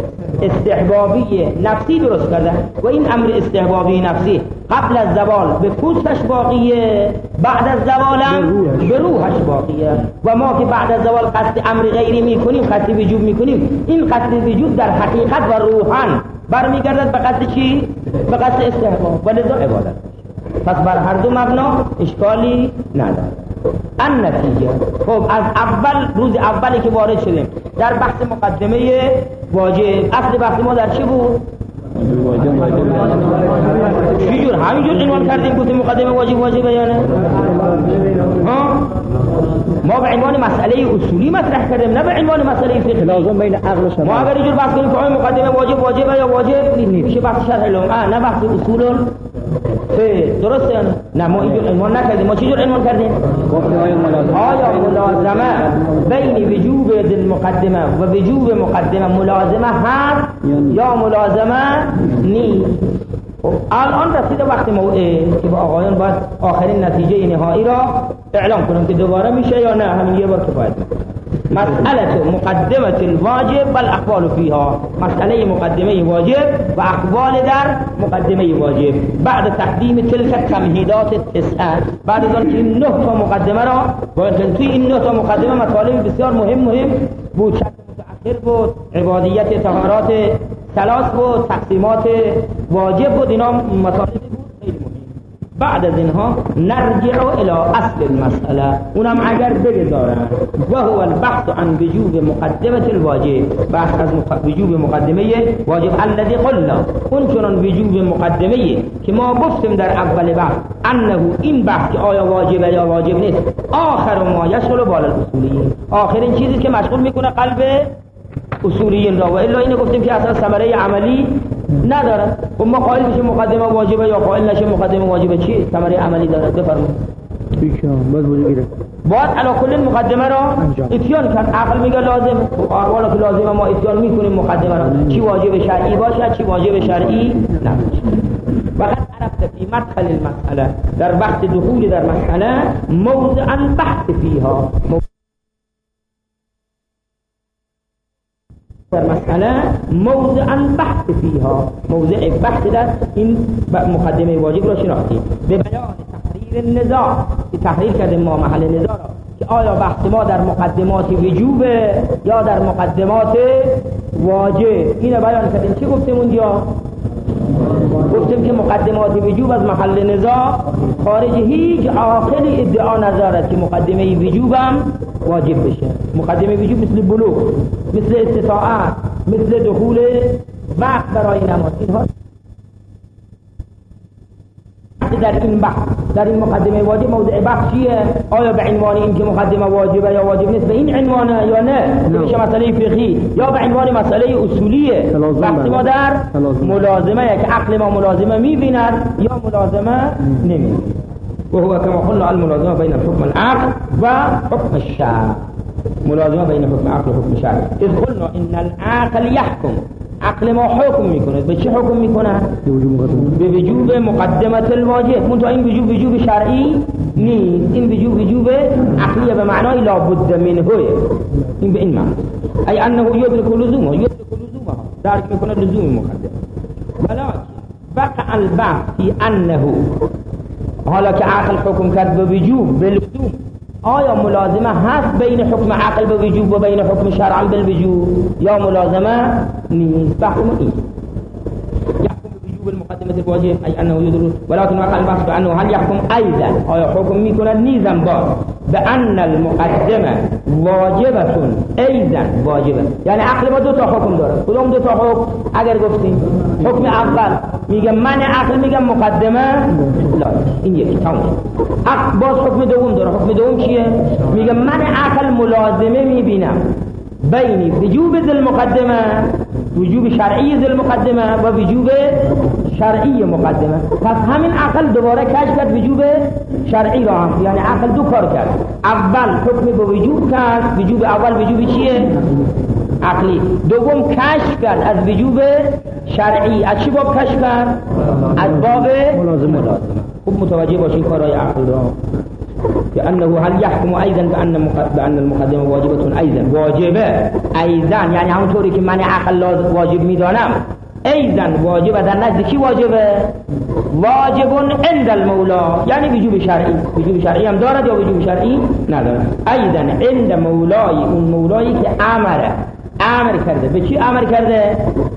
استحبابی نفسی درست کرده و این امر استحبابی نفسی قبل از زوال به پوستش باقیه، بعد از زوال هم به روحش باقیه. و ما که بعد از زوال قصد امر غیری میکنیم، قصد وجوب میکنیم، این قصد وجوب در حقیقت و روحاً برمیگردد به قصد چی؟ به قصد استحباب و لذا عبادت. پس بر هر دو مبنا اشکالی نداره. ان نتیجه، خب از اول روز اولی که وارد شدیم در بحث مقدمه واجب، اصل بحث ما در چی بود؟ چجور همینجور عنوان کردیم گفتیم مقدمه واجب واجبه یا نه؟ ها؟ ما به عنوان مسئله اصولی مطرح کردیم، نه به عنوان مسئله فقهی. لازم بین عقل و شرع. ما اگر اینجور بحث کنیم که آیا مقدمه واجب واجبه یا واجب نیست، میشه بحث شرع العلوم، نه بحث اصول فقه. درسته؟ نه ما اینجور عنوان نکردیم. ما چجور عنوان کردیم؟ آیا ملازمه بین وجوب المقدمه و وجوب مقدمه ملازمه هست یا ملازمه نیست؟ الان رسیده وقت موعده که با آقایان باید آخرین نتیجه نهایی را اعلام کنم که دوباره میشه یا نه، همین یه بار کفایت میکنه. مسئله مقدمه الواجب و الاقوال فيها، مسئله مقدمه واجب و اقوال در مقدمه واجب بعد تقدیم تلك التمهیدات التسعه، بعد از آنکه این نه تا مقدمه را باید توی این نه تا مقدمه مطالب بسیار مهم مهم بود، شرط متأخر بود، عبادیت طهارات ثلاث بود، تقسیمات واجب بود، اینا مطالب بود خیلی مهم. بعد از اینها نرجع الى اصل المسئله، اونم اگر بگذارن و هو البحث عن وجوب مقدمه الواجب، بحث از وجوب مقدمه واجب الذي قلنا، اون چنان وجوب مقدمه که ما گفتیم در اول بحث انه این بحث که آیا واجبه یا واجب نیست آخر ما یشغل بال الاصولیین، آخرین چیزی که مشغول میکنه قلب اصولیین را، و الا اینو گفتیم که اصلا ثمره عملی نداره. و ما قائل بشیم مقدمه واجبه یا قائل نشیم مقدمه واجبه، چی ثمره عملی داره؟ بفرمایید. باید وجود گیره، باید علی کل مقدمه را اتیان کرد. عقل میگه لازم، احوالا که لازمه ما اتیان میکنیم مقدمه را، چی واجب شرعی باشه چی واجب شرعی نباشه. وقت عرفت فی مدخل المسئله، در بحث دخول در مسئله موضعا بحث فیها، در مسئله موضعا بحث فیها، موضع بحث در این مقدمه واجب را شناختیم. به بیان تحریر النزاع، که تحریر کردیم ما محل نزاع را که آیا بحث ما در مقدمات وجوب یا در مقدمات واجب، اینو بیان کردیم. چی گفتیم اونجا؟ گفتیم که مقدمات وجوب از محل نزاع خارج هیچ عاقلی ادعا ندارد که مقدمه وجوب هم واجب بشه. مقدمه وجوب مثل بلوغ، مثل استطاعت، مثل دخول وقت برای نماز، اینها در این بحث در این مقدمه واجب موضع بحث چیه؟ آیا به عنوان این که مقدمه واجبه یا واجب نیست به این عنوانه یا نه؟ میشه مسئله فقهی یا به عنوان مسئله اصولیه. بحث ما در ملازمه که عقل ما ملازمه میبیند یا ملازمه نمیبیند. و هو كما قلنا الملازمه بین الحكم العقل و حكم الشرع، ملازمه بین حكم عقل و حكم شرع. اذ قلنا ان العقل يحكم، عقل ما حکم میکنه. به چه حکم میکنه؟ به وجوب مقدمه الواجب. منتها این وجوب وجوب شرعی نیست، این وجوب وجوب عقلیه به معنای لا بد منه، این به این معنی ای انه یدرک لزومه، یدرک لزومه، درک میکنه لزوم مقدمه. ولكن وقع البحث فی انه، حالا که عقل حکم کرد به وجوب به لزوم، آیا ملازمه هست بین حکم عقل به وجوب و بین حکم شرع بالوجوب یا ملازمه نیست؟ بحث این يحكم بوجوب المقدمه الواجب ای انه يدل، ولكن وقع البحث بانه هل يحكم ايضا، آیا حکم میکنه نیزم با بان المقدمه واجبه ايضا واجبه، یعنی عقل ما دو تا حکم داره. کدوم دو تا حکم؟ اگر گفتیم حکم اول میگه من عقل میگم مقدمه لا، این یکی تمام. عقل باز حکم دوم داره. حکم دوم چیه؟ میگه من عقل ملازمه میبینم بین وجوب ذل مقدمه، وجوب شرعی ذل مقدمه و وجوب شرعی مقدمه. پس همین عقل دوباره کشف کرد وجوب شرعی را هم، یعنی عقل دو کار کرد. اول حکم به وجوب کرد، وجوب اول وجوب چیه؟ عقلی. دوم کشف کرد از وجوب شرعی. از چی باب کشف کرد؟ از باب ملازمه. خوب متوجه باشین کارهای عقل را. لأنه هل يحكم أيضا بأن بأن المقدمة واجبة أيضا، واجبة أيضا يعني همونطوری که من عقل واجب میدانم أيضا واجبه در نزد کی واجبه؟ واجب عند المولا، یعنی وجوب شرعی. وجوب شرعی هم دارد یا وجوب شرعی ندارد؟ أيضا عند مولای، اون مولایی که امره امر کرده. به چی امر کرده؟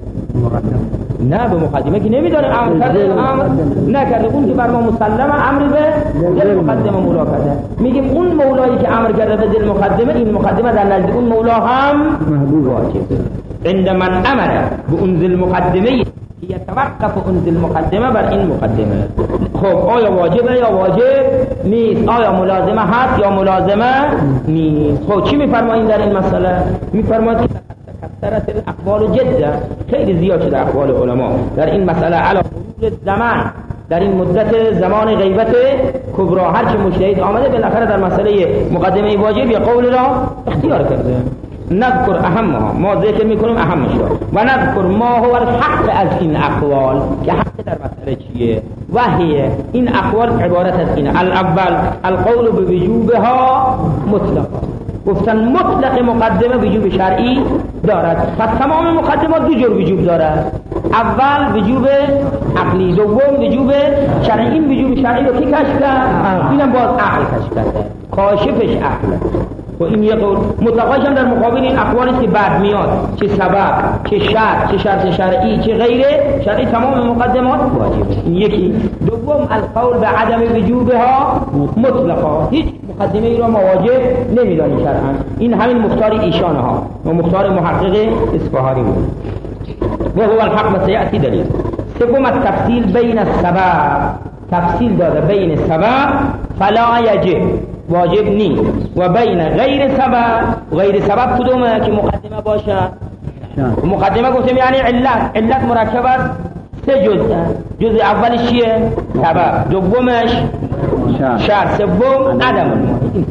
نه به مقدمه که نمیدونه امر کرده امر نکرده. اون که بر ما مسلمه امر به ذل مقدمه مولا کرده. میگیم اون مولایی که امر کرده به ذل مقدمه، این مقدمه در نزد اون مولا هم محبوب واجب. عند من امر به اون ذل مقدمه یتوقف اون ذل مقدمه بر این مقدمه. خب آیا واجبه یا واجب نیست؟ آیا ملازمه هست یا ملازمه نیست؟ خب چی میفرمایید در این مسئله؟ میفرماید که کثرت الاقوال جدا، خیلی زیاد شده اقوال علما در این مسئله علی مرور زمان، در این مدت زمان غیبت کبرا هر چه مجتهد آمده بالاخره در مسئله مقدمه واجب یا قول را اختیار کرده. نذکر اهمها، ما ذکر میکنیم اهمش را، و نذکر ما هو الحق از این اقوال، که حق در مسئله چیه؟ وحیه این اقوال عبارت از اینه. الاول القول بوجوبها مطلقا، گفتن مطلق مقدمه وجوب شرعی دارد. پس تمام مقدمات دو جور وجوب دارد، اول وجوب عقلی، دوم وجوب شرعی. این وجوب شرعی رو کی کشف کرد؟ اینم باز عقل کشف کرده، کاشفش عقله. و این یه قول مطلقاش هم در مقابل این اقوالی که بعد میاد، چه سبب، چه شرط، چه شرط شرعی، چه غیره شرعی، تمام مقدمات واجبه. این یکی. دوم القول به عدم وجوبها مطلقا، هیچ مقدمه ای را واجب نمیدانی شرعا. این همین مختار ایشانه ها و مختار محقق اصفهانی بود. و هو الحق مسیعتی دلیل. سوم التفصیل بین السبب، تفصیل داده بین سبب فلا یجب، واجب نیست، و بین غیر سبب، غیر سبب کدومه؟ که مقدمه باشه. مقدمه گفتیم یعنی علت، علت مرکب است سه جزء، جزء اولش چیه؟ سبب، دومش شرط، سوم عدم المانع.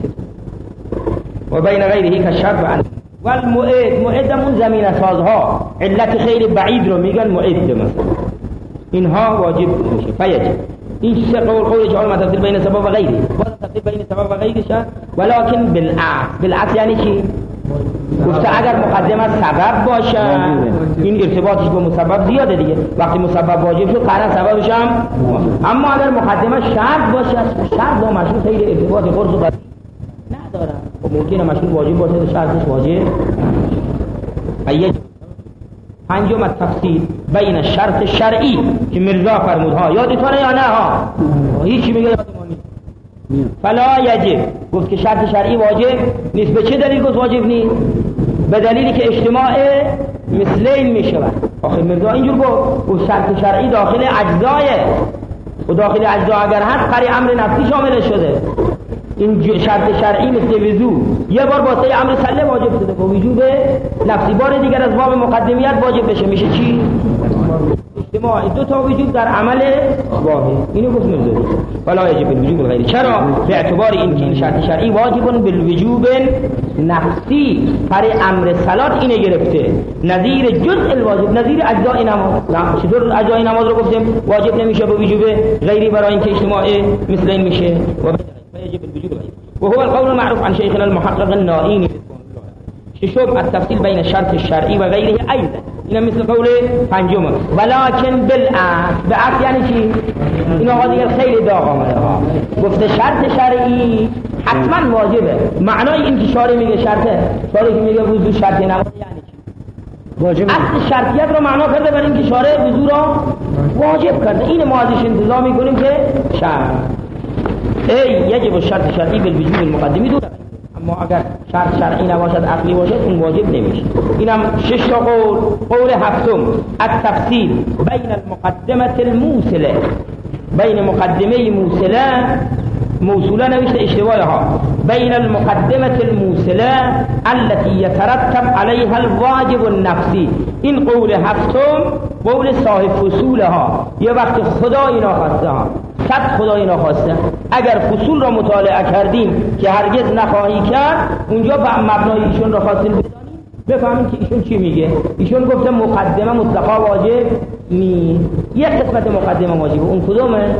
و بین غیره که شرط و عدم. و المعد، معدمون زمین سازها، علت خیلی بعید رو میگن معد مثلا، اینها واجب میشه فیجب. این سه قول قول جعل ما تفصیل بین سبب و غیره، باز تفصیل بین سبب و غیره شد، ولکن بالعکس. بالعکس یعنی چی؟ گفته اگر مقدمه سبب باشه این ارتباطش با مسبب زیاده دیگه، وقتی مسبب واجب شد قرار سببش هم. اما اگر مقدمه شرط باشه، شرط با مشروط خیلی ارتباط قرض و قضیه نداره، و ممکنه مشروط واجب باشه و شرطش واجب. پنجم التفصیل بین شرط شرعی که مرزا فرمود ها، یادتونه یا نه ها؟ هیچی میگه یادمون نیست. فلا یجب، گفت که شرط شرعی واجب نیست. به چه دلیل گفت واجب نیست؟ به دلیلی که اجتماع مثلین میشود. آخه مرزا اینجور گفت، گفت شرط شرعی داخل اجزایه، و داخل اجزا اگر هست قری امر نفسی شامل شده. این شرط شرعی مثل وضو یه بار واسه امر سله واجب شده، با وجوب نفسی بار دیگر از باب مقدمیت واجب بشه، میشه چی؟ اجتماع دو تا وجوب در عمل واحد. اینو گفت مرزا ولا یجب الوجوب الغیری. چرا؟ به اعتبار این که این شرط شرعی واجب بالوجوب نفسی، پر امر صلات اینه گرفته، نظیر جزء الواجب، نظیر اجزای نماز. چطور اجزای نماز رو گفتیم واجب نمیشه به وجوب غیری برای اینکه اجتماع مثل این میشه. و يجب الوجوب الغير. وهو القول المعروف عن شيخنا المحقق النائيني. ششم التفصيل بين الشرط الشرعي وغيره أيضا، إن مثل قوله پنجم ولكن بالعكس. بالعكس يعني چی؟ این آقا دیگر خیلی داغ آمده ها، گفته شرط شرعی حتما واجبه. معنای این که شارع میگه شرطه، شارع که میگه وضو شرط نماز یعنی چی؟ واجب. اصل شرطیت رو معنا کرده برای اینکه شارع وضو را واجب کرده. این ما ازش انتظار میکنیم که شرط ای یجب الشرط شرعی بالوجوب المقدمی دو. اما اگر شرط شرعی نباشد عقلی باشد اون واجب نمیشه. اینم شش تا قول. قول هفتم التفصیل بین المقدمه الموصله، بین مقدمه موصله، موصوله نوشته اشتباه ها، بین المقدمه الموصله التي يترتب عليها الواجب النفسي. این قول هفتم قول صاحب فصوله ها. یه وقت خدای ناخواسته ها، صد خدای ناخواسته اگر فصول را مطالعه کردیم که هرگز نخواهی کرد، اونجا با مبنای ایشون را خواستیم بدانیم بفهمیم که ایشون چی میگه. ایشون گفته مقدمه مطلقا واجب نیست، یک قسمت مقدمه واجبه. اون کدومه؟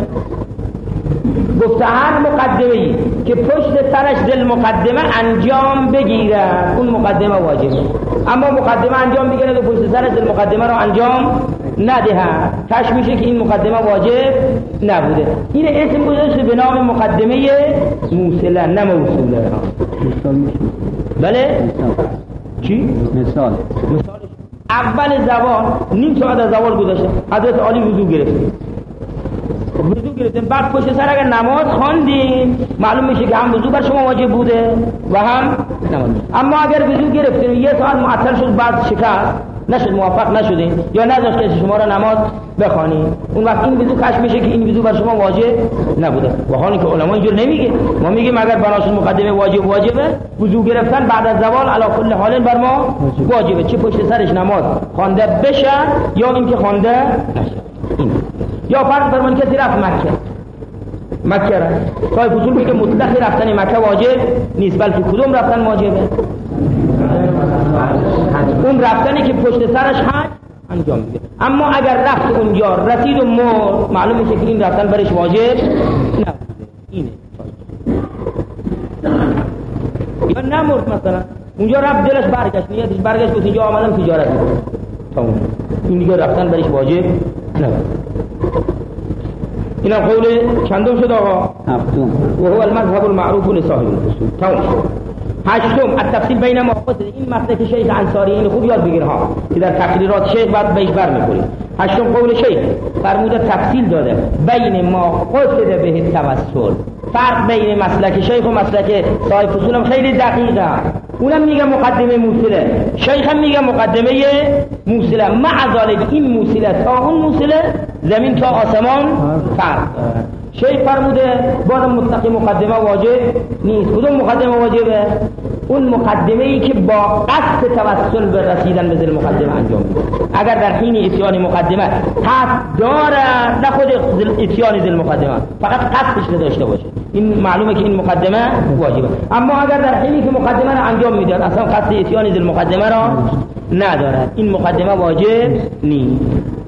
گفته هر مقدمه‌ای که پشت سرش دل مقدمه انجام بگیره اون مقدمه واجبه. اما مقدمه انجام بگیره و پشت سرش دل مقدمه را انجام ندهه، کش میشه که این مقدمه واجب نبوده. این اسم گذاشته به نام مقدمه موصله نه موصوله. مثال میشه؟ بله؟ چی؟ مثال. مثالش اول زوال نیم ساعت از زوال گذاشته، حضرت علی وضو گرفت. وضو گرفتیم بعد پشت سر اگر نماز خواندیم معلوم میشه که هم وضو بر شما واجب بوده و هم نماز. اما اگر وضو گرفتیم یه ساعت معطل شد بعد شکست، نشد موفق نشدین یا نذاشت که شما را نماز بخوانید، اون وقت این وضو کشف میشه که این وضو بر شما واجب نبوده. و حالی که علما اینجور نمیگه، ما میگیم اگر بناشد مقدمه واجب واجبه، وضو گرفتن بعد از زوال علی کل حال بر ما واجبه، چه پشت سرش نماز خوانده بشه یا اینکه خوانده نشه. این یا فرض فرمایید کسی رفت مکه مکه را صاحب اصول میگه مطلق رفتن مکه واجب نیست، بلکه کدوم رفتن واجبه؟ اون رفتنی که پشت سرش حج انجام میده. اما اگر رفت اونجا رسید و مرد، معلوم میشه که این رفتن برش واجب نبوده. اینه یا نمرد مثلا اونجا رفت دلش برگشت، نیتش برگشت گفت اینجا آمدم تجارت میکنم، تمام، این دیگه رفتن برش واجب نبوده. اینا قول چندم شد آقا؟ هفتم. و هو المذهب المعروف لصاحب الاصول. تمام. هشتم التفصیل بین مواقف. این مسلک شیخ انصاری، این خوب یاد بگیر ها که در تقریرات شیخ بعد بهش برمیخورید. هشتم قول شیخ فرموده تفصیل داده بین ما قصد به توسل، فرق بین مسلک شیخ و مسلک صاحب اصول هم خیلی دقیقه. اونم میگه مقدمه موصله، شیخ هم میگه مقدمه موصله، مع ذالک این موصله تا اون موصله زمین تا آسمان فرق داره. شیخ فرموده بازم مطلق مقدمه واجب نیست. کدوم مقدمه واجبه؟ اون مقدمه ای که با قصد توسل به رسیدن به ذل مقدمه انجام میده. اگر در حین اتیان مقدمه قصد داره، نه خود اتیان ذل مقدمه، فقط قصدش نداشته باشه، این معلومه که این مقدمه واجبه. اما اگر در حینی که مقدمه را انجام میده اصلا قصد اتیان ذل مقدمه را نداره، این مقدمه واجب نیست.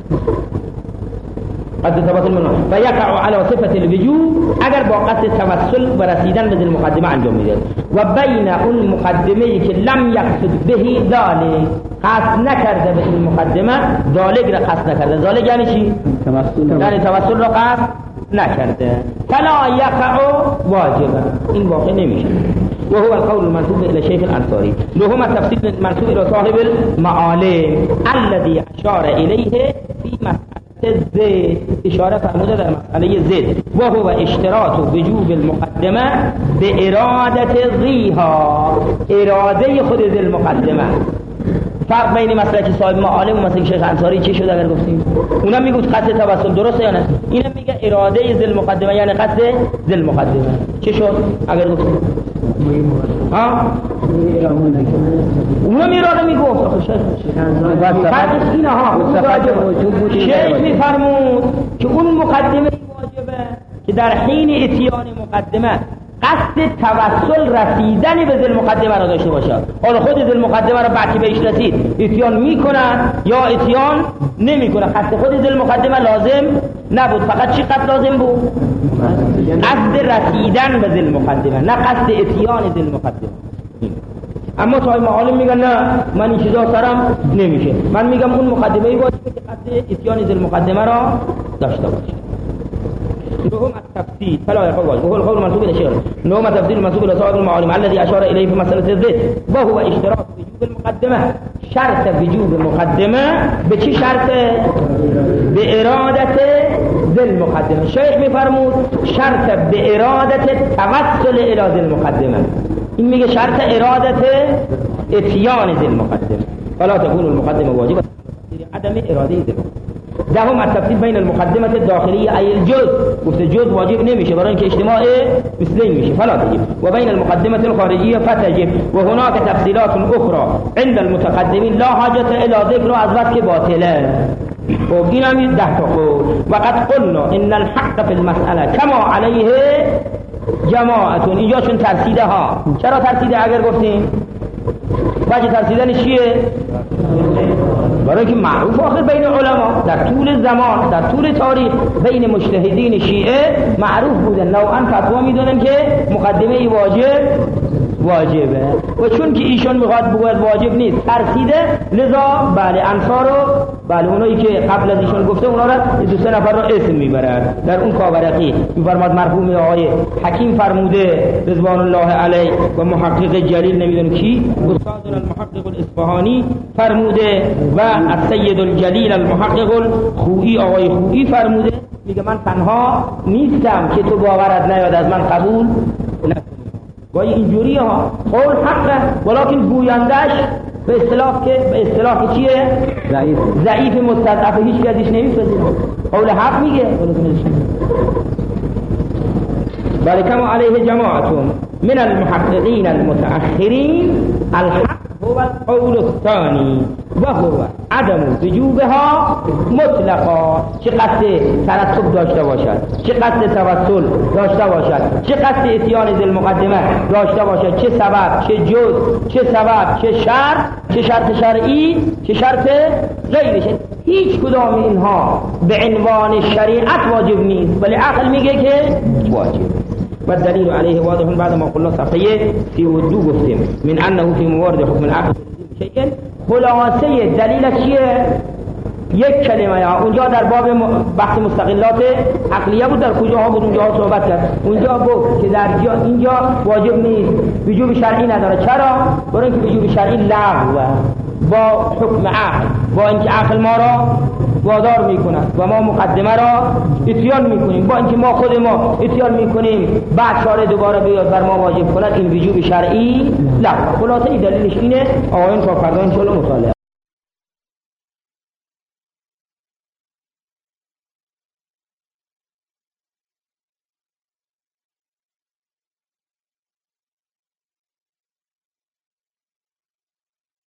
قد ثبت منه و یقع علی صفت الوجوب، اگر با قصد توسل و رسیدن به ذل مقدمه انجام میده. و بین اون مقدمه‌ای که لم یقصد به ذالک، قصد نکرده به این مقدمه، ذالک را قصد نکرده. ذالک یعنی چی؟ توسل. یعنی توسل را قصد نکرده، فلا یقع واجبا، این واقع نمیشه. و هو القول المنسوب الى شیخ الانصاری. لهم التفسیر منسوب الى صاحب المعالم الذي اشار الیه فی مسئله زید، اشاره فرموده در مسئله زید. و هو اشتراط وجوب المقدمه به ارادت ذیها، اراده خود ذل مقدمه. فرق بین مسلک صاحب معالم و مسلک شیخ انصاری چی شد اگر گفتیم؟ اونم میگه قصد توسل درسته یا نه؟ اینم میگه اراده ذل مقدمه یعنی قصد ذل مقدمه. چی شد اگر گفتیم؟ ها؟ اونم اراده میگفت آخه شیخ فرقش اینه ها. شیخ میفرمود که اون مقدمه واجبه که در حین اتیان مقدمه قصد توسل رسیدن به ذل مقدمه را داشته باشه. حالا خود ذل مقدمه را بعد که بهش رسید اتیان میکنن یا اتیان نمیکنه، قصد خود ذل مقدمه لازم نبود، فقط چی قصد لازم بود؟ قصد رسیدن به ذل مقدمه، نه قصد اتیان ذل مقدمه. اما صاحب معالم میگن نه من این چیزا سرم نمیشه، من میگم اون مقدمه ای باشه که قصد اتیان ذل مقدمه را داشته باشه. نهم التفسير فلا يقول وهو القول المنسوب الى الشيخ. نهم التفسير المنسوب الى صاحب المعالم الذي اشار اليه في مساله الزيت، وهو اشتراط وجوب المقدمه، شرط وجوب المقدمه به چه شرط؟ به ارادت ذل مقدمه. شیخ میفرمود شرط به ارادت توسل الى ذل مقدمه، این میگه شرط ارادت اتیان ذل مقدمه. فلا تكون المقدمه واجبه عدم اراده ذل. دهم التفصیل بین المقدمه الداخلیه ای الجزء، گفته جزء واجب نمیشه برای اینکه اجتماع مثلی میشه فلا تجب، و بین المقدمه الخارجیه فتجب، و هناك تفصیلات اخرى عند المتقدمین لا حاجت الى ذکر از بس که باطله. و این هم ده تا قول. و قد قلنا ان الحق في المساله كما علیه جماعتون، اینجا چون ترسیده ها. چرا ترسیده اگر گفتیم؟ وجه ترسیدن چیه؟ برای که معروف آخر بین علما در طول زمان در طول تاریخ بین مجتهدین شیعه معروف بودن، نوعا فتوا میدادن که مقدمه ای واجب واجبه، و چون که ایشون میخواد بگوید واجب نیست ترسیده، لذا بله انصار رو بله اونایی که قبل از ایشون گفته اونا را دو سه نفر را اسم میبرد. در اون کاورقی میفرماد مرحوم آقای حکیم فرموده رضوان الله علیه و محقق جلیل نمیدونم کی استادنا المحقق الاصفهانی فرموده و السید الجلیل المحقق الخوئی آقای خوئی فرموده، میگه من تنها نیستم که تو باورت نیاد از من قبول نکنی. گاهی اینجوری ها قول حقه ولکن گویندش به اصطلاح که به اصطلاح چیه؟ ضعیف ضعیف مستضعف، هیچ کی ازش نمیپذیره. قول حق میگه بل كما عليه جماعة من المحققين المتأخرين الحق هو القول الثاني وهو عدم وجوبها مطلقا. چه قصد ترتب داشته باشد، چه قصد توسل داشته باشد، چه قصد اتیان ذی المقدمه داشته باشد، چه سبب، چه جز، چه سبب، چه شرط، چه شرط شرعی، چه شرط غیر شرعی، هیچ کدام اینها به عنوان شریعت واجب نیست، ولی عقل میگه که واجب. و دلیل علیه واضح بعد ما قلنا صفحه فی وجوب گفتیم من انه فی موارد حکم العقل شیء. خلاصه دلیل چیه؟ یک کلمه ها اونجا در باب بحث مستقلات عقلیه بود، در کجاها بود اونجا صحبت کرد. اونجا گفت که در جا اینجا واجب نیست، وجوب شرعی نداره. چرا؟ برای اینکه وجوب شرعی لغوه با حکم عقل، با اینکه عقل ما را وادار میکند و ما مقدمه را اتیان میکنیم، با اینکه ما خود ما اتیان میکنیم، بعد شارع دوباره بیاد بر ما واجب کند، این وجوب شرعی لغوه. خلاصه دلیلش اینه. آقایان تا فردا ان شاء الله مطالعه